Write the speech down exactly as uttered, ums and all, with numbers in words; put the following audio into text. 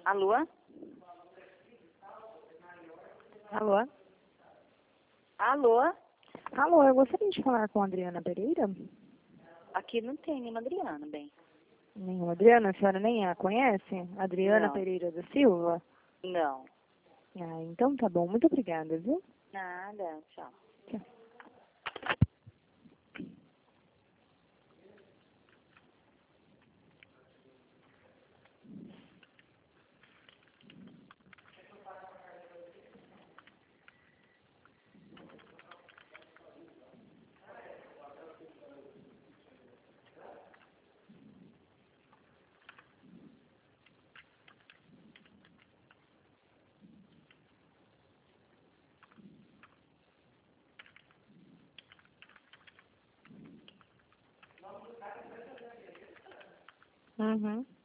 Alô? Alô? Alô? Alô, eu gostaria de falar com a Adriana Pereira. Aqui não tem nenhuma Adriana, bem. Nenhuma Adriana? A senhora nem a conhece? Adriana Não. Pereira da Silva? Não. Ah, então tá bom. Muito obrigada, viu? Nada, tchau. Tchau. Uhum.